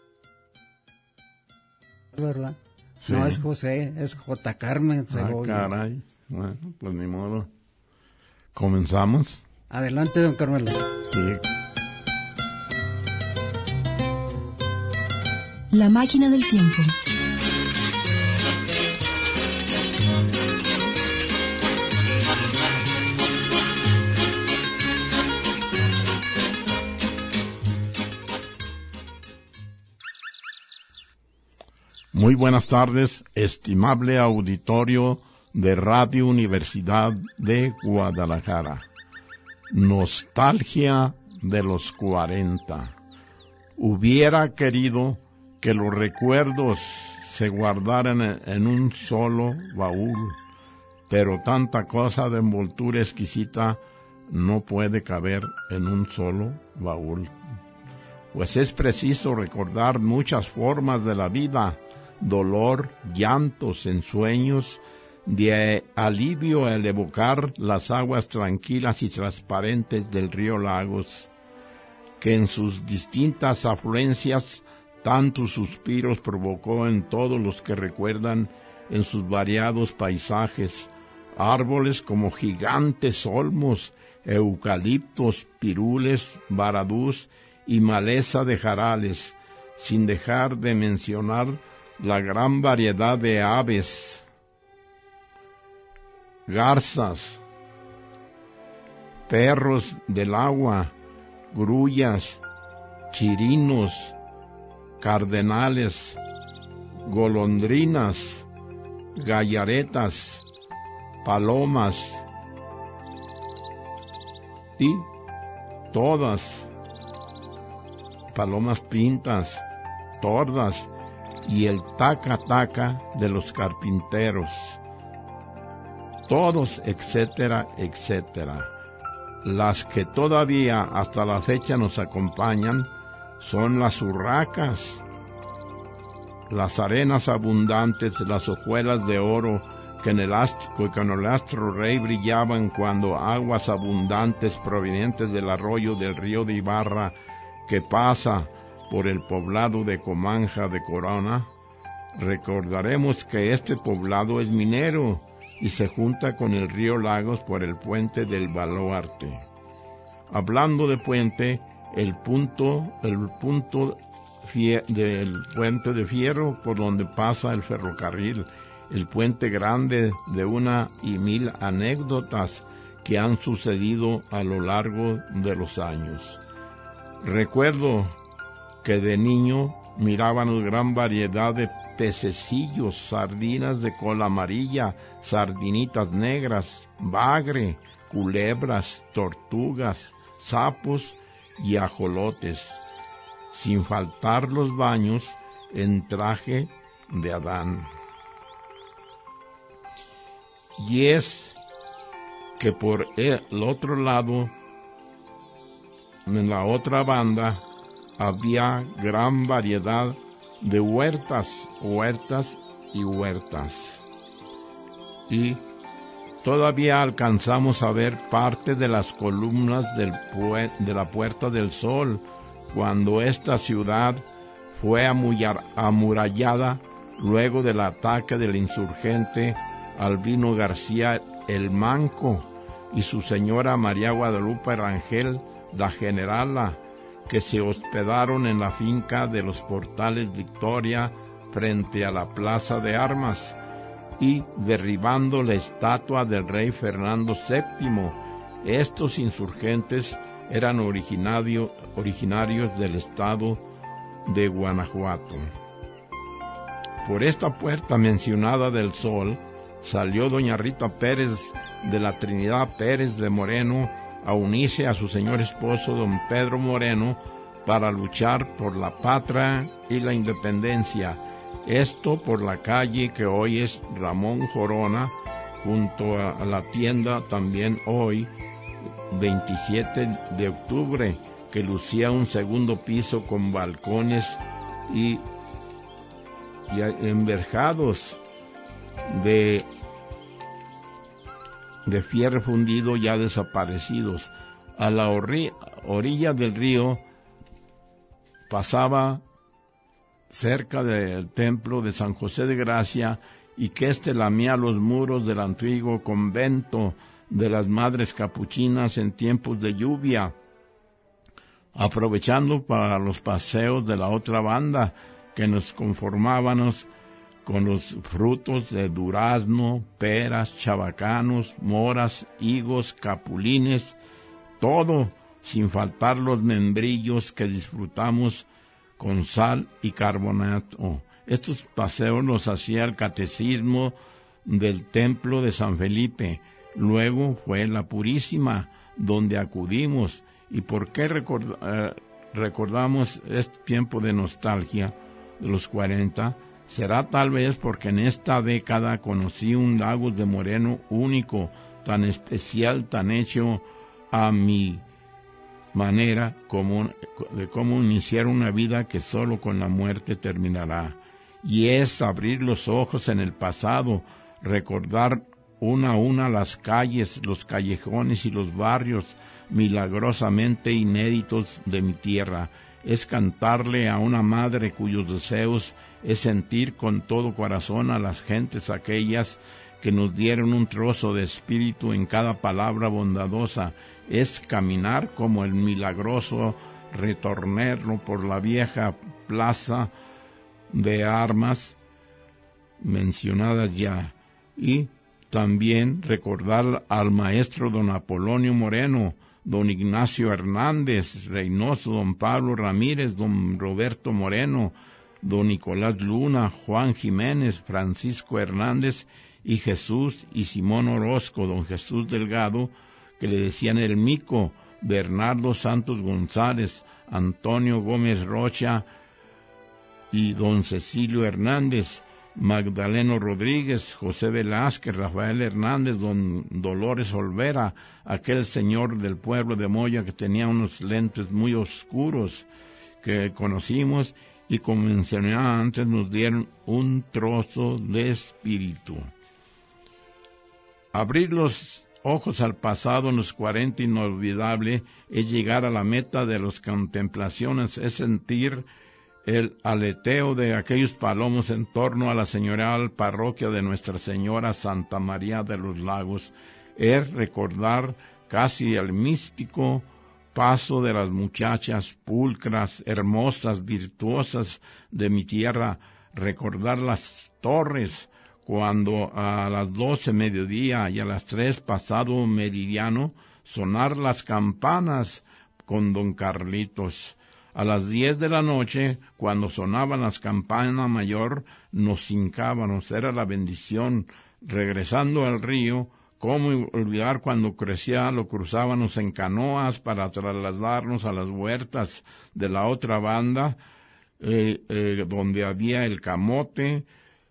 ¿Verdad? Sí. No es José, es J. Carmen Segovia. Ah, caray. Bueno, pues ni modo. ¿Comenzamos? Adelante, don Carmelo. Sí. La máquina del tiempo. Muy buenas tardes, estimable auditorio de Radio Universidad de Guadalajara. Nostalgia de los cuarenta. Hubiera querido que los recuerdos se guardaran en un solo baúl, pero tanta cosa de envoltura exquisita no puede caber en un solo baúl. Pues es preciso recordar muchas formas de la vida, dolor, llantos, ensueños, de alivio al evocar las aguas tranquilas y transparentes del río Lagos, que en sus distintas afluencias tantos suspiros provocó en todos los que recuerdan en sus variados paisajes, árboles como gigantes olmos, eucaliptos, pirules, baradús y maleza de jarales, sin dejar de mencionar la gran variedad de aves, garzas, perros del agua, grullas, chirinos, cardenales, golondrinas, gallaretas, palomas y todas, palomas pintas, tordas y el taca-taca de los carpinteros. Todos, etcétera, etcétera. Las que todavía hasta la fecha nos acompañan son las urracas, las arenas abundantes, las hojuelas de oro que en el astro, que en el astro rey brillaban cuando aguas abundantes provenientes del arroyo del río de Ibarra, que pasa por el poblado de Comanja de Corona. Recordaremos que este poblado es minero y se junta con el río Lagos por el puente del Baluarte. Hablando de puente, el punto, el punto fie, del puente de Fierro por donde pasa el ferrocarril, el puente grande de una y mil anécdotas que han sucedido a lo largo de los años. Recuerdo que de niño mirábamos gran variedad de pececillos, sardinas de cola amarilla, sardinitas negras, bagre, culebras, tortugas, sapos y ajolotes, sin faltar los baños en traje de Adán. Y es que por el otro lado, en la otra banda, había gran variedad de huertas, huertas y huertas. Y todavía alcanzamos a ver parte de las columnas del pue- de la Puerta del Sol, cuando esta ciudad fue amullar- amurallada luego del ataque del insurgente Albino García el Manco y su señora María Guadalupe Rangel, la generala, que se hospedaron en la finca de los Portales Victoria frente a la Plaza de Armas y derribando la estatua del rey Fernando séptimo. Estos insurgentes eran originario, originarios del estado de Guanajuato. Por esta puerta mencionada del Sol salió doña Rita Pérez de la Trinidad Pérez de Moreno a unirse a su señor esposo don Pedro Moreno para luchar por la patria y la independencia. Esto por la calle que hoy es Ramón Jorona, junto a la tienda también hoy veintisiete de octubre, que lucía un segundo piso con balcones y, y enverjados de, de fierro fundido ya desaparecidos. A la orri, orilla del río pasaba cerca del templo de San José de Gracia, y que éste lamía los muros del antiguo convento de las Madres Capuchinas en tiempos de lluvia, aprovechando para los paseos de la otra banda, que nos conformábamos con los frutos de durazno, peras, chabacanos, moras, higos, capulines, todo sin faltar los membrillos que disfrutamos con sal y carbonato. Estos paseos los hacía el catecismo del templo de San Felipe. Luego fue la Purísima, donde acudimos. ¿Y por qué record, eh, recordamos este tiempo de nostalgia de los cuarenta? Será tal vez porque en esta década conocí un Lagos de Moreno único, tan especial, tan hecho a mi manera, como, de cómo iniciar una vida que solo con la muerte terminará. Y es abrir los ojos en el pasado, recordar una a una las calles, los callejones y los barrios milagrosamente inéditos de mi tierra. Es cantarle a una madre cuyos deseos es sentir con todo corazón a las gentes aquellas que nos dieron un trozo de espíritu en cada palabra bondadosa. Es caminar como el milagroso retornero por la vieja plaza de armas mencionadas ya, y también recordar al maestro don Apolonio Moreno, don Ignacio Hernández Reynoso, don Pablo Ramírez, don Roberto Moreno, don Nicolás Luna, Juan Jiménez, Francisco Hernández y Jesús y Simón Orozco, don Jesús Delgado, que le decían el Mico, Bernardo Santos González, Antonio Gómez Rocha y don Cecilio Hernández, Magdaleno Rodríguez, José Velázquez, Rafael Hernández, don Dolores Olvera, aquel señor del pueblo de Moya que tenía unos lentes muy oscuros que conocimos, y como mencioné antes, nos dieron un trozo de espíritu. Abrir los ojos al pasado en los cuarenta inolvidable es llegar a la meta de las contemplaciones, es sentir el aleteo de aquellos palomos en torno a la señorial parroquia de Nuestra Señora Santa María de los Lagos, es recordar casi el místico paso de las muchachas pulcras, hermosas, virtuosas de mi tierra, recordar las torres cuando a las doce mediodía y a las tres pasado meridiano sonar las campanas con don Carlitos. A las diez de la noche, cuando sonaban las campanas mayor, nos hincábamos, era la bendición. Regresando al río, cómo olvidar cuando crecía, lo cruzábamos en canoas para trasladarnos a las huertas de la otra banda, eh, eh, donde había el camote,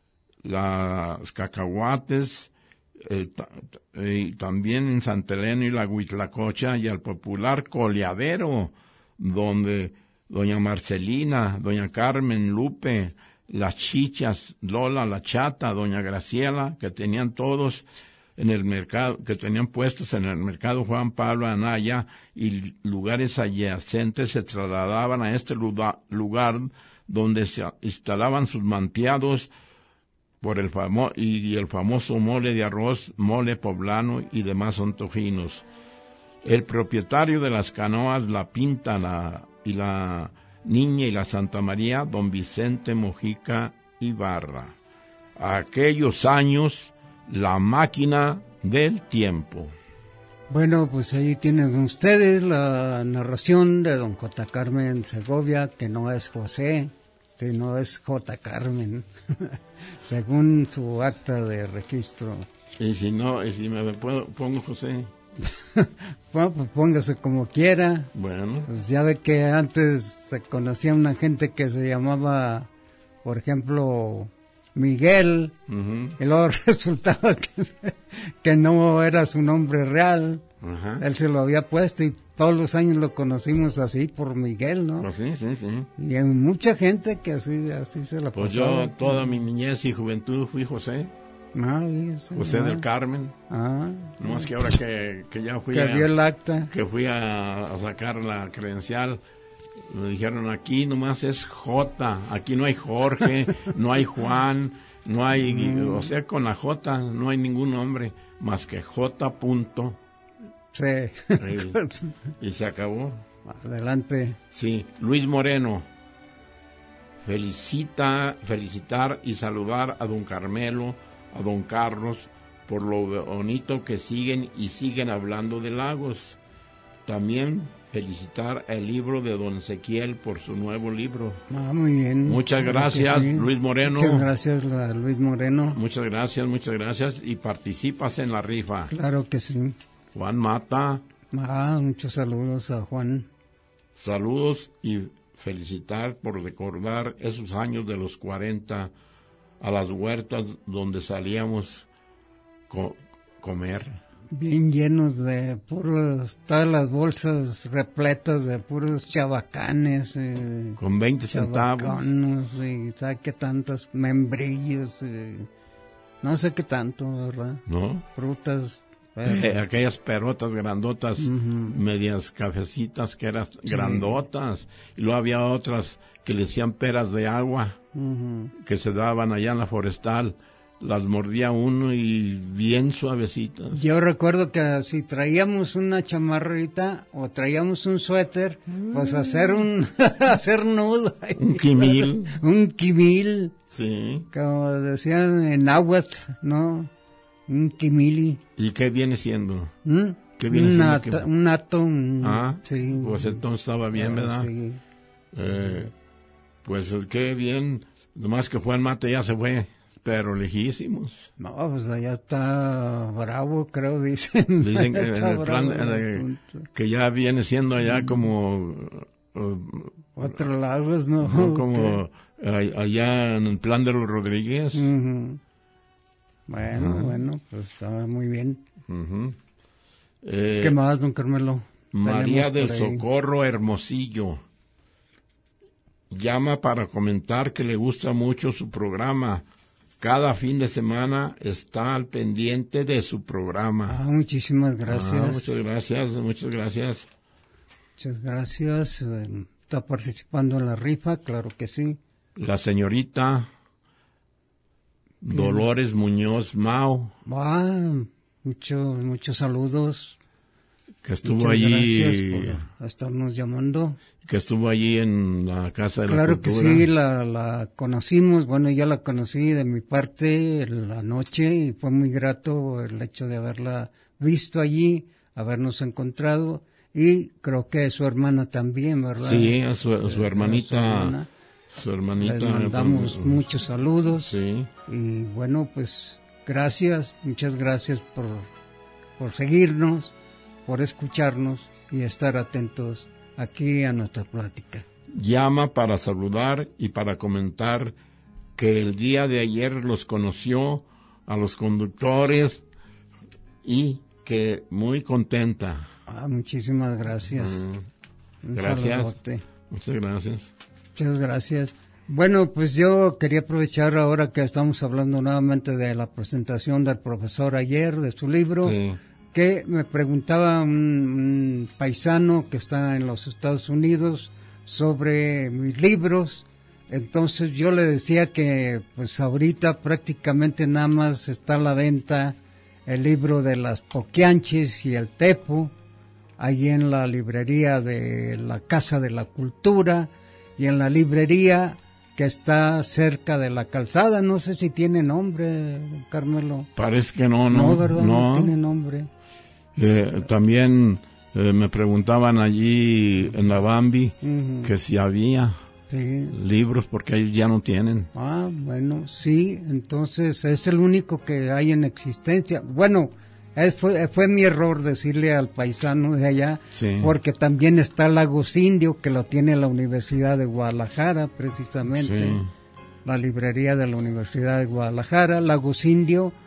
las cacahuates, eh, ta, eh, también en Santa Elena y la Huitlacocha, y al popular coleadero, donde doña Marcelina, doña Carmen, Lupe, las chichas, Lola, la chata, doña Graciela, que tenían todos en el mercado, que tenían puestos en el mercado Juan Pablo Anaya, y lugares adyacentes se trasladaban a este lugar, lugar donde se instalaban sus manteados por el famo y el famoso mole de arroz, mole poblano y demás antojinos. El propietario de las canoas, la Pinta la, y la Niña y la Santa María, don Vicente Mojica Ibarra. Aquellos años, la máquina del tiempo. Bueno, pues ahí tienen ustedes la narración de don J. Carmen Segovia, que no es José, sino es J. Carmen, según su acta de registro. Y si no, y si me puedo, pongo José. Bueno, pues póngase como quiera. Bueno. Pues ya ve que antes se conocía una gente que se llamaba, por ejemplo, Miguel, uh-huh. Y luego resultaba que, que no era su nombre real. Ajá. Él se lo había puesto y todos los años lo conocimos así por Miguel, ¿no? Pues sí, sí, sí. Y hay mucha gente que así, así se la Pues pasaba. yo toda mi niñez y juventud fui José, Ah, fíjese, José ah. del Carmen. Ah, No más que ahora que, que ya fui que a, dio el acta. que fui a, a sacar la credencial, me dijeron aquí nomás es J, aquí no hay Jorge, no hay Juan, no hay, Mm. o sea, con la J no hay ningún nombre más que J punto. Sí. Y, y se acabó. Adelante. Sí, Luis Moreno. Felicita, felicitar y saludar a don Carmelo, a don Carlos, por lo bonito que siguen y siguen hablando de Lagos. También felicitar el libro de don Ezequiel por su nuevo libro. Ah, muy bien. Muchas Claro gracias, que sí. Luis Moreno. Muchas gracias, la- Luis Moreno. Muchas gracias, muchas gracias. Y participas en la rifa. Claro que sí. Juan Mata, Ah, muchos saludos a Juan. saludos y felicitar por recordar esos años de los cuarenta a las huertas donde salíamos co- comer. Bien llenos de puros, todas las bolsas repletas de puros chabacanes. Eh, Con veinte centavos. chabacanos y sabe qué tantos membrillos. Eh, no sé qué tanto, ¿verdad? ¿No? Frutas. Eh, pero- aquellas perotas grandotas, Ujú. medias cafecitas que eran Sí. grandotas. Y luego había otras que le decían peras de agua, Ujú. que se daban allá en la forestal. Las mordía uno y bien suavecitas. Yo recuerdo que si traíamos una chamarrita o traíamos un suéter, pues hacer un hacer nudo. ahí. Un quimil. Un quimil, Sí. como decían en náhuatl, ¿no? Un quimili. ¿Y qué viene siendo? ¿Mm? ¿Qué viene un, siendo ata- que- un ato, un- Ah, sí. pues entonces estaba bien, Ah, ¿verdad? sí. Eh, pues qué bien, nomás que Juan Mate ya se fue, pero lejísimos. No, pues allá está bravo, creo, dicen. Dicen que en Está el plan bravo el eh, asunto. que ya viene siendo allá como uh, Otros lagos, ¿no? no, como a- allá en el plan de los Rodríguez. Ujú. Bueno, Ajá. bueno, pues estaba muy bien. Ujú. Eh, ¿Qué más, don Carmelo? María Tenemos del por ahí. Socorro Hermosillo llama para comentar que le gusta mucho su programa. Cada fin de semana está al pendiente de su programa. Ah, muchísimas gracias. Ah, muchas gracias, muchas gracias. Muchas gracias. Eh, ¿Está participando en la rifa? Claro que sí. La señorita Dolores Muñoz Mao, Ah, muchos muchos saludos. que estuvo Muchas allí, gracias por estarnos llamando. que estuvo allí en la Casa de la Claro que Cultura. sí, la, la conocimos. Bueno, yo la conocí de mi parte la noche y fue muy grato el hecho de haberla visto allí, habernos encontrado. Y creo que su hermana también, ¿verdad? Sí, a su, a su Su hermanita, hermana. su hermanita. Les mandamos pues, muchos saludos. Sí. Y bueno, pues gracias, muchas gracias por, por seguirnos, por escucharnos y estar atentos aquí a nuestra plática. Llama para saludar y para comentar que el día de ayer los conoció a los conductores y que muy contenta. Ah, muchísimas gracias. Mm, Un gracias. saludote. Muchas gracias. Muchas gracias. Bueno, pues yo quería aprovechar ahora que estamos hablando nuevamente de la presentación del profesor ayer, de su libro, Sí. que me preguntaba un, un paisano que está en los Estados Unidos sobre mis libros. Entonces yo le decía que pues ahorita prácticamente nada más está a la venta el libro de las Poquianchis y el Tepo, ahí en la librería de la Casa de la Cultura y en la librería que está cerca de la calzada. No sé si tiene nombre, Carmelo. Parece que no, No, no. ¿verdad? No, tiene nombre. Eh, también eh, me preguntaban allí en la Bambi Ujú. que si había Sí. libros porque ellos ya no tienen. Ah, bueno, sí, entonces es el único que hay en existencia. Bueno, es, fue, fue mi error decirle al paisano de allá, Sí. porque también está Lagos Indio, que lo tiene la Universidad de Guadalajara, precisamente, Sí. la librería de la Universidad de Guadalajara. Lagos Indio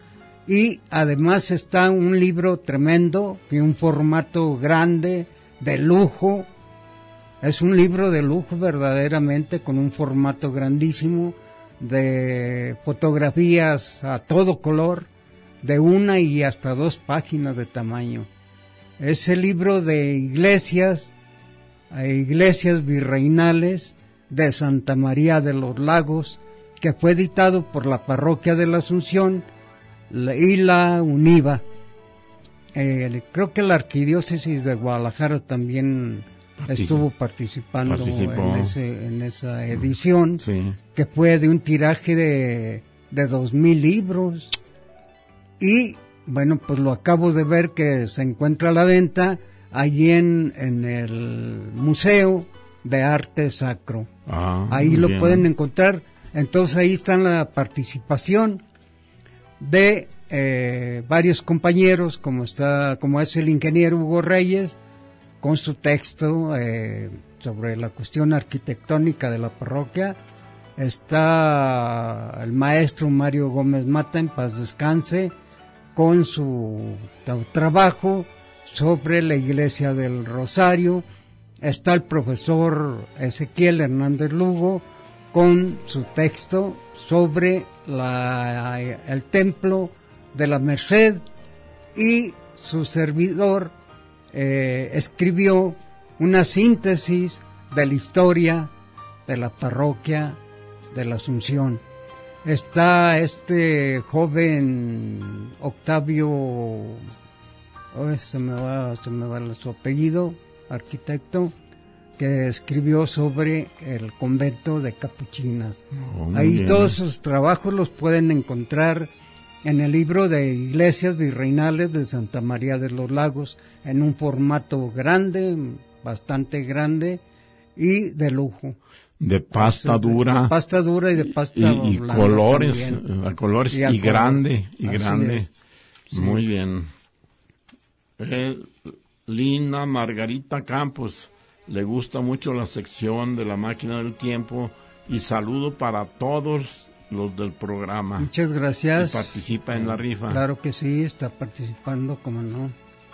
y además está un libro tremendo, de un formato grande, de lujo. Es un libro de lujo verdaderamente, con un formato grandísimo, de fotografías a todo color, de una y hasta dos páginas de tamaño. Es el libro de iglesias, iglesias virreinales de Santa María de los Lagos, que fue editado por la Parroquia de la Asunción y la UNIVA. Eh, creo que la Arquidiócesis de Guadalajara también Particip- estuvo participando en, ese, en esa edición, sí. Que fue de un tiraje de, de dos mil libros. Y bueno, pues lo acabo de ver que se encuentra a la venta allí en, en el Museo de Arte Sacro. Ah, ahí lo bien. Pueden encontrar. Entonces ahí está la participación de eh, varios compañeros, como está, como es el ingeniero Hugo Reyes, con su texto eh, sobre la cuestión arquitectónica de la parroquia. Está el maestro Mario Gómez Mata, en paz descanse, con su trabajo sobre la iglesia del Rosario. Está el profesor Ezequiel Hernández Lugo con su texto sobre la, el templo de la Merced, y su servidor eh, escribió una síntesis de la historia de la parroquia de la Asunción. Está este joven Octavio, oh, se me va, se me va su apellido, arquitecto, que escribió sobre el convento de Capuchinas. Oh, ahí bien. Todos sus trabajos los pueden encontrar en el libro de Iglesias Virreinales de Santa María de los Lagos, en un formato grande, bastante grande y de lujo. De pasta dura. De pasta dura y de pasta y, y colores, a colores y, y grande, y Así grande. Sí. Muy bien. Eh, Linda Margarita Campos, le gusta mucho la sección de la máquina del tiempo, y saludo para todos los del programa. Muchas gracias. Que participa en la rifa. Claro que sí, está participando, como no.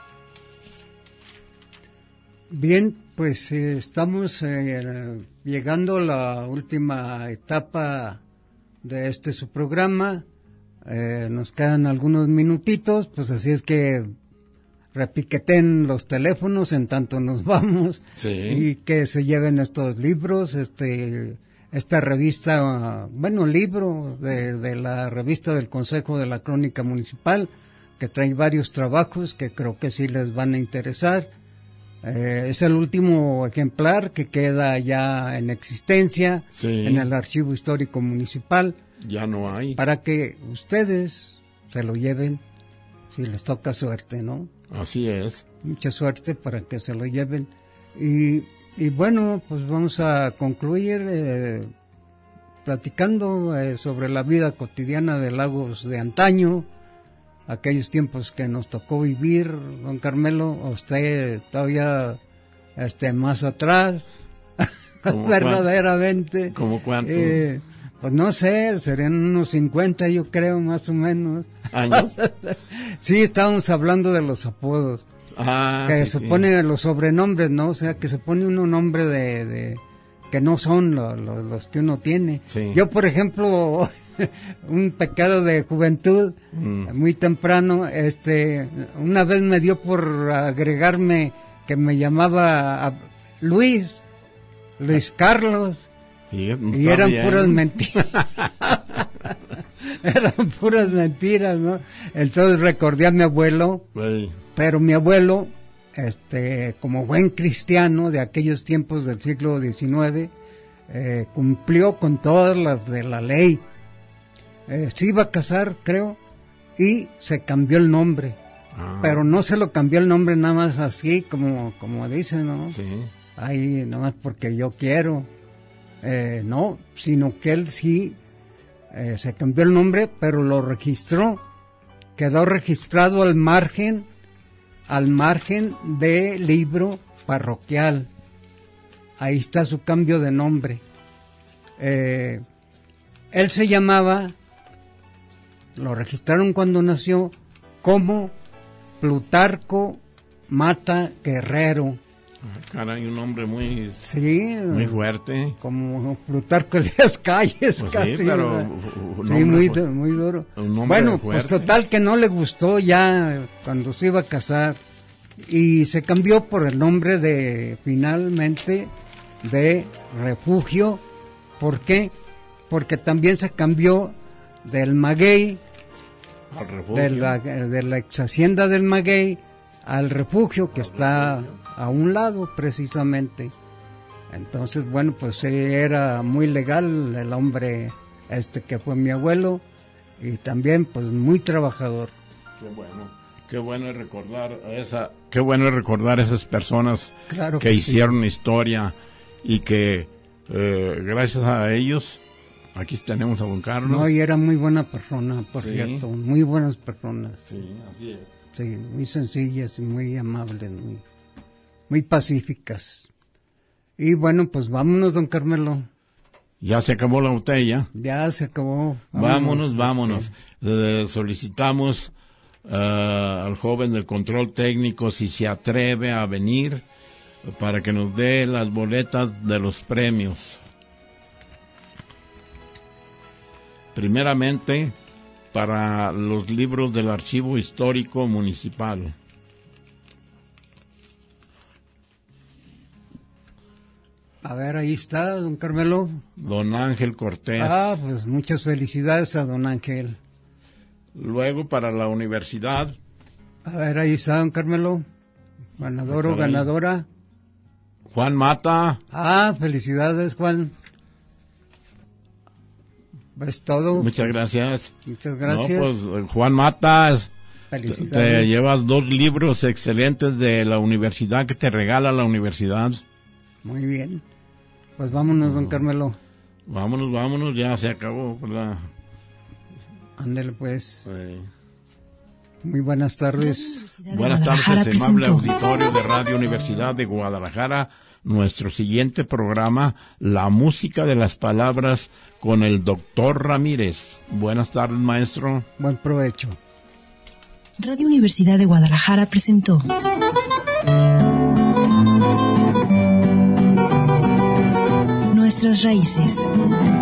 Bien, pues eh, estamos eh, llegando a la última etapa de este su programa. Eh, nos quedan algunos minutitos, pues así es que repiqueten los teléfonos en tanto nos vamos, sí. Y que se lleven estos libros, este esta revista, bueno, libro de, de la revista del Consejo de la Crónica Municipal, que trae varios trabajos que creo que sí les van a interesar. Eh, es el último ejemplar que queda ya en existencia, sí. En el Archivo Histórico Municipal. Ya no hay. Para que ustedes se lo lleven, si les toca suerte, ¿no? Así es. Mucha suerte para que se lo lleven. Y, y bueno, pues vamos a concluir eh, platicando eh, sobre la vida cotidiana de Lagos de antaño, aquellos tiempos que nos tocó vivir, don Carmelo. Usted todavía este, más atrás, verdaderamente. ¿Cómo cuánto? Eh, pues no sé, serían unos cincuenta, yo creo, más o menos. ¿Años? Sí, estábamos hablando de los apodos. Ah, que sí, se sí. pone los sobrenombres, ¿no? O sea, que se pone uno nombre de, de que no son lo, lo, los que uno tiene. Sí. Yo, por ejemplo, un pecado de juventud, mm. muy temprano, este, una vez me dio por agregarme que me llamaba a Luis, Luis Carlos. Sí, no y eran bien. puras mentiras. Eran puras mentiras, ¿no? Entonces recordé a mi abuelo, sí. Pero mi abuelo, este, como buen cristiano de aquellos tiempos del siglo diecinueve, eh, cumplió con todas las de la ley. Eh, se iba a casar, creo, y se cambió el nombre. Ah. Pero no se lo cambió el nombre nada más así, como, como dicen, ¿no? Sí. Ay, nada más porque yo quiero. Eh, no, sino que él sí eh, se cambió el nombre, pero lo registró, quedó registrado al margen, al margen del libro parroquial. Ahí está su cambio de nombre. Eh, él se llamaba lo registraron cuando nació como Plutarco Mata Guerrero. Ah, caray, un hombre muy, sí, muy fuerte. Como Plutarco Elías Calles, pues casi. Sí, pero sí, muy, muy duro. Bueno, pues total que no le gustó ya cuando se iba a casar y se cambió por el nombre de, finalmente, de Refugio. ¿Por qué? Porque también se cambió del Maguey, de la, de la ex hacienda del Maguey, al Refugio, que al está refugio. A un lado precisamente. Entonces, bueno, pues era muy legal el hombre este que fue mi abuelo, y también pues muy trabajador. Qué bueno, qué bueno es recordar esa, qué bueno es recordar esas personas claro que, que hicieron sí. historia y que eh, gracias a ellos aquí tenemos a don Carlos. No, y era muy buena persona, por sí. cierto, muy buenas personas. Sí, así es. Sí, muy sencillas y muy amables, muy, muy pacíficas. Y bueno, pues vámonos, don Carmelo. Ya se acabó la botella. Ya se acabó. Vámonos, vámonos. vámonos. Eh, solicitamos uh, al joven del control técnico si se atreve a venir para que nos dé las boletas de los premios. Primeramente, para los libros del Archivo Histórico Municipal. A ver, ahí está, don Carmelo. Don Ángel Cortés. Ah, pues muchas felicidades a don Ángel. Luego para la universidad. A ver, ahí está, don Carmelo. Ganador o ganadora. Juan Mata. Ah, felicidades, Juan. ¿Ves todo? Muchas pues, gracias. Muchas gracias. No, pues Juan Mata, felicidades. Te llevas dos libros excelentes de la universidad que te regala la universidad. Muy bien. Pues vámonos, don Carmelo. Vámonos, vámonos, ya se acabó, ¿verdad? Ándele pues. Sí. Muy buenas tardes. Buenas tardes, amable auditorio de Radio Universidad de Guadalajara. Nuestro siguiente programa, La Música de las Palabras, con el doctor Ramírez. Buenas tardes, maestro. Buen provecho. Radio Universidad de Guadalajara presentó Nuestras Raíces.